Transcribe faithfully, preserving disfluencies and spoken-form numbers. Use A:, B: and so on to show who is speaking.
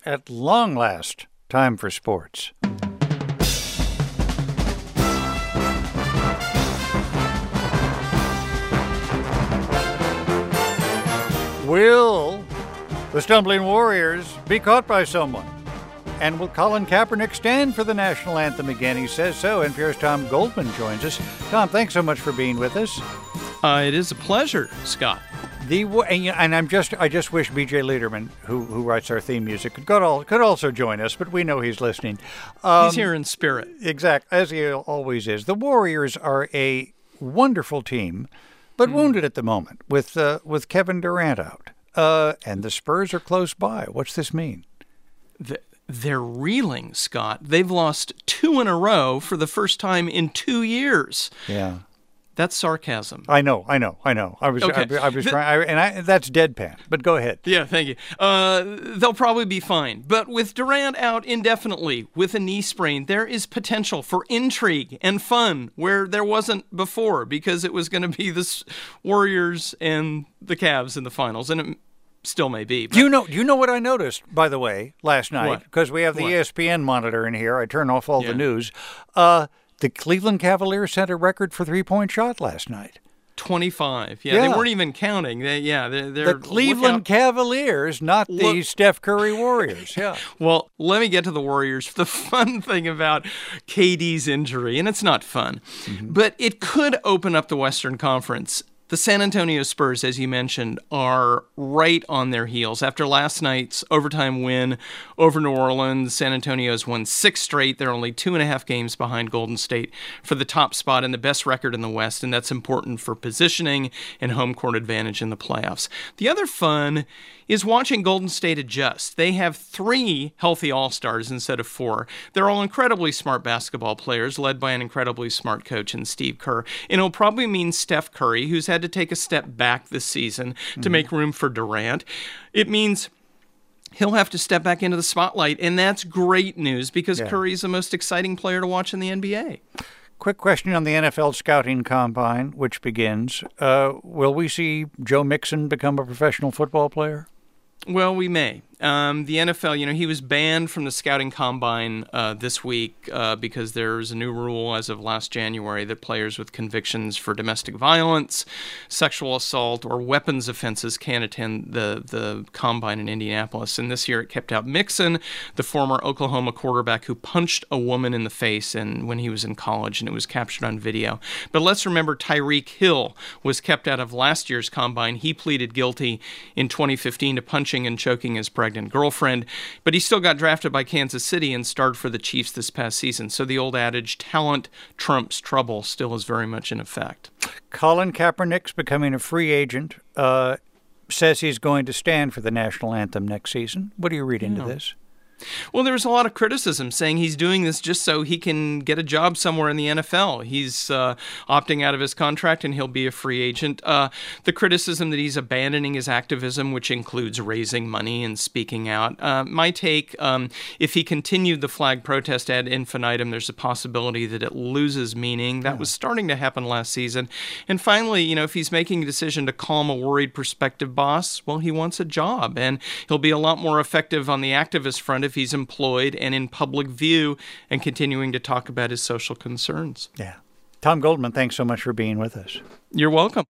A: at long last, time for sports. Will the Stumbling Warriors be caught by someone? And will Colin Kaepernick stand for the national anthem again? He says so. N P R's Tom Goldman joins us. Tom, thanks so much for being with us.
B: Uh, it is a pleasure, Scott.
A: The and, and I'm just I just wish B J Liederman, who who writes our theme music, could all, could also join us, but we know he's listening. Um,
B: he's here in spirit.
A: Exactly, as he always is. The Warriors are a wonderful team, but mm. wounded at the moment with uh, with Kevin Durant out, uh, and the Spurs are close by. What's this mean?
B: The, they're reeling, Scott. They've lost two in a row for the first time in two years.
A: Yeah.
B: That's sarcasm.
A: I know, I know, I know. I was, okay. I, I was the, trying, I, and I, that's deadpan. But go ahead.
B: Yeah, thank you. Uh, they'll probably be fine. But with Durant out indefinitely with a knee sprain, there is potential for intrigue and fun where there wasn't before, because it was going to be the Warriors and the Cavs in the finals, and it still may be.
A: Do you know? Do you know what I noticed, by the way, last night? Because we have the
B: what?
A: E S P N monitor in here. I turn off all
B: yeah.
A: the news. Uh, The Cleveland Cavaliers set a record for three-point shot last night.
B: twenty-five. Yeah,
A: yeah.
B: they weren't even counting. They, yeah, they're, they're
A: the Cleveland Cavaliers, not the
B: Look.
A: Steph Curry Warriors. Yeah.
B: Well, let me get to the Warriors. The fun thing about K D's injury, and it's not fun, mm-hmm. but it could open up the Western Conference. The San Antonio Spurs, as you mentioned, are right on their heels. After last night's overtime win over New Orleans, San Antonio's won six straight. They're only two and a half games behind Golden State for the top spot and the best record in the West, and that's important for positioning and home court advantage in the playoffs. The other fun is watching Golden State adjust. They have three healthy all-stars instead of four. They're all incredibly smart basketball players, led by an incredibly smart coach in Steve Kerr. And it'll probably mean Steph Curry, who's had to take a step back this season mm-hmm. to make room for Durant. It means he'll have to step back into the spotlight, and that's great news because yeah. Curry's the most exciting player to watch in the N B A.
A: Quick question on the N F L scouting combine, which begins. Uh, will we see Joe Mixon become a professional football player?
B: Well, we may. Um, the N F L, you know, he was banned from the scouting combine uh, this week uh, because there's a new rule as of last January that players with convictions for domestic violence, sexual assault, or weapons offenses can't attend the, the combine in Indianapolis. And this year it kept out Mixon, the former Oklahoma quarterback who punched a woman in the face and when he was in college, and it was captured on video. But let's remember Tyreek Hill was kept out of last year's combine. He pleaded guilty in twenty fifteen to punching and choking his pregnant girlfriend, but he still got drafted by Kansas City and starred for the Chiefs this past season. So the old adage, talent trumps trouble, still is very much in effect.
A: Colin Kaepernick's becoming a free agent, uh, says he's going to stand for the national anthem next season. What do you read into
B: yeah.
A: this?
B: Well, there was a lot of criticism saying he's doing this just so he can get a job somewhere in the N F L. He's uh, opting out of his contract and he'll be a free agent. Uh, the criticism that he's abandoning his activism, which includes raising money and speaking out. Uh, my take, um, if he continued the flag protest ad infinitum, there's a possibility that it loses meaning. That yeah. was starting to happen last season. And finally, you know, if he's making a decision to calm a worried prospective boss, well, he wants a job. And he'll be a lot more effective on the activist front if he's employed and in public view and continuing to talk about his social concerns.
A: Yeah. Tom Goldman, thanks so much for being with us.
B: You're welcome.